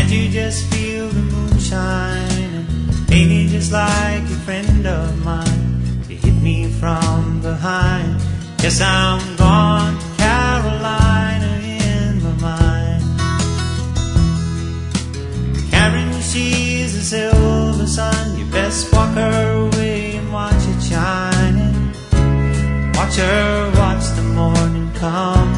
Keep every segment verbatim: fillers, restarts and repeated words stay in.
Can't you just feel the moonshine? And ain't it just like a friend of mine to hit me from behind? Yes, I'm gone to Carolina in my mind. Karen, she's a silver sun. You best walk her away and watch it shining. Watch her watch the morning come.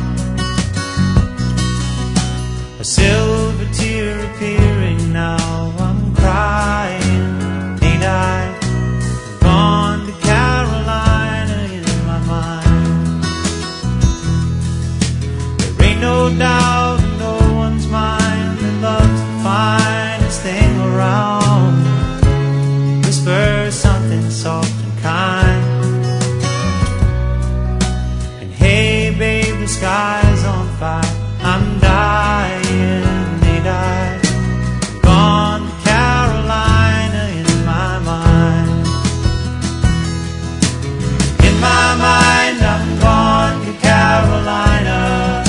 A silver tear appearing now. I'm crying, ain't I? Gone to Carolina in my mind. There ain't no doubt in no one's mind that love's the finest thing around. Whisper something soft and kind. And hey babe, the sky's on fire. I'm dying, ain't I? Gone to Carolina in my mind. In my mind, I'm gone to Carolina.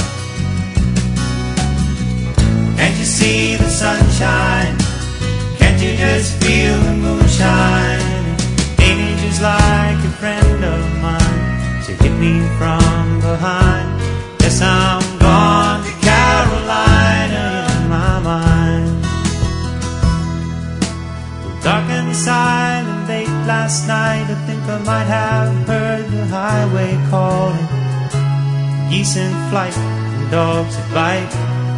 Can't you see the sunshine? Can't you just feel the moonshine? Ain't it just like a friend of mine to hit me from behind? Yes, I'm gone to Carolina in my mind. Dark and silent late last night, I think I might have heard the highway calling. Geese in flight and dogs that bite.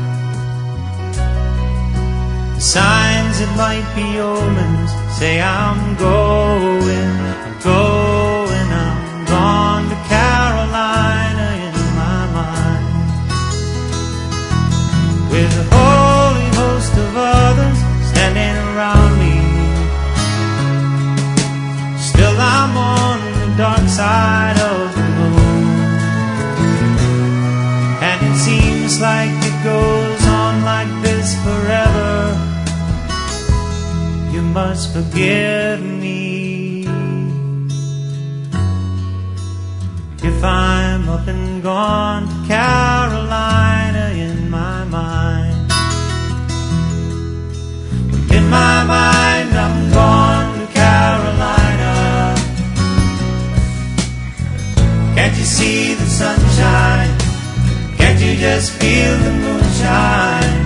The signs that might be omens say I'm going, I'm going, I'm gone to Carolina in my mind. With a holy host of others standing around me, still I'm on the dark side of the moon. And it seems like it goes on like this forever. You must forgive me if I'm up and gone to Carolina in my mind. In my mind, I'm gone to Carolina. Can't you see the sunshine? Can't you just feel the moonshine?